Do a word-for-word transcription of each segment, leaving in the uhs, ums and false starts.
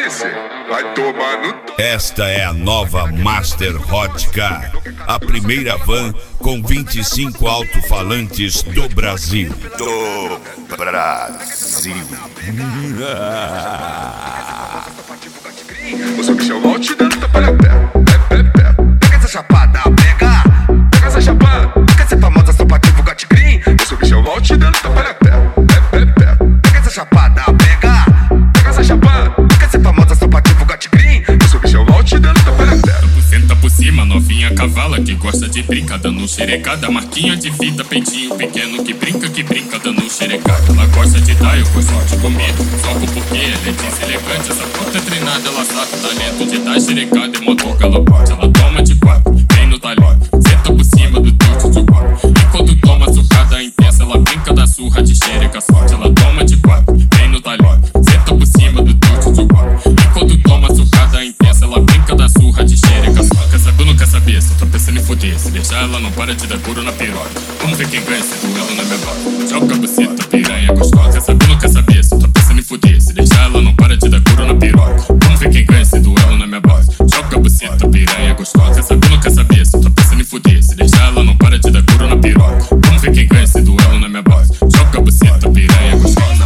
Alice, vai tomar no... Esta é a nova Master Hot Car, a primeira van com vinte e cinco alto-falantes do Brasil. Do Brasil. O seu bichão mal te dando tapa na pé. Pé, pé, pé. Pega essa chapada, pega. Pega essa chapada. Pega essa famosa sapativa Got Green. O seu bichão mal te dando tapa na pé. Pé, pé, pé. Pega essa chapada, pega. Pega essa chapada. Pega essa famosa sapativa Got Green. O seu bichão mal te dando tapa na pé. Senta por cima, novinha cavala que gosta de brinca, dando xerecada, marquinha de fita, peitinho pequeno que brinca, que brinca, dando xerecada. Ela gosta de dar, eu gosto de comer, soco porque ela é deselegante. Essa puta é treinada, ela sabe o talento de dar xerecada. É motor galopante, ela toma de quatro, vem no talhão, senta por cima do teu de quatro. E quando toma sucada intensa, ela brinca da surra de xereca sorte. Ela toma de quatro, vem no talhão, senta por cima do teu de quatro. E quando toma sucada intensa, ela brinca da surra de xereca. Quer saber ou não quer saber? Só tô pensando em foder. Se deixar ela não para de dar couro na piroca. Vamos ver quem ganha esse duelo na minha boca. Joga a buceta, piranha gostosa. Quer saber ou não quer saber? Só tô pensando em foder. Se deixar ela não para de dar couro na piroca. Vamos ver quem ganha esse duelo na minha boca. Joga a buceta, piranha gostosa. Quer saber ou não quer saber? Só tô pensando em foder. Se deixar ela não para de dar couro na piroca. Vamos ver quem ganha esse duelo na minha boca. Joga a buceta, piranha gostosa.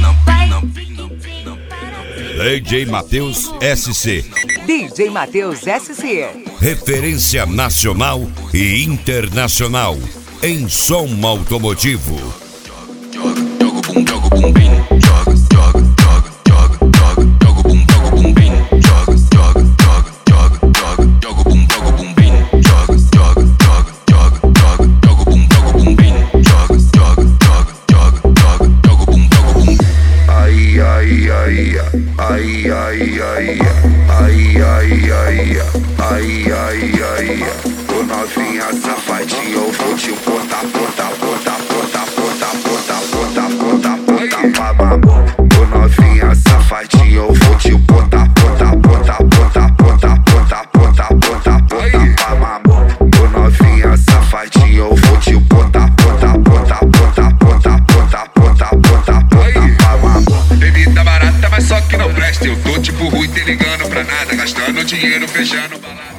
D J Matheus S C. D J Matheus S C. Referência nacional e internacional em som automotivo. Joga, joga o bum, joga o bumbinho. Joga, joga, joga, joga, joga, joga o bum, joga o bumbinho. Joga, joga, joga, joga, joga, joga o bum, joga o bumbinho. Joga, joga, joga, joga, joga, joga o bum, joga o bumbinho. Joga, joga, joga, joga, joga, joga o bum, joga o bumbinho. Ai, ai, ai, ai, ai, ai, ai, ai, ai, ai, ai, ai, ô novinha safadinha, eu vou te botar, botar, botar, botar, botar, botar, botar, botar, botar pra mamão. Ô novinha safadinha, eu vou te botar, botar, botar, botar, botar, botar, botar, botar, botar pra mamão. Ô novinha safadinha, eu vou te botar, botar, botar, botar, botar, botar, botar, botar, botar pra mamão. Bebida barata, mas só que não presta. Eu tô tipo ruim, te ligando pra nada, gastando dinheiro, fechando balada.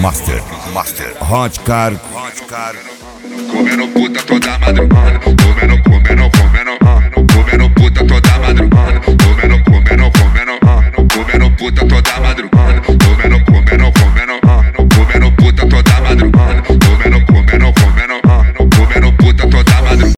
Master, Master Hot Car, Hot Car. Comendo puta toda madrugada, comendo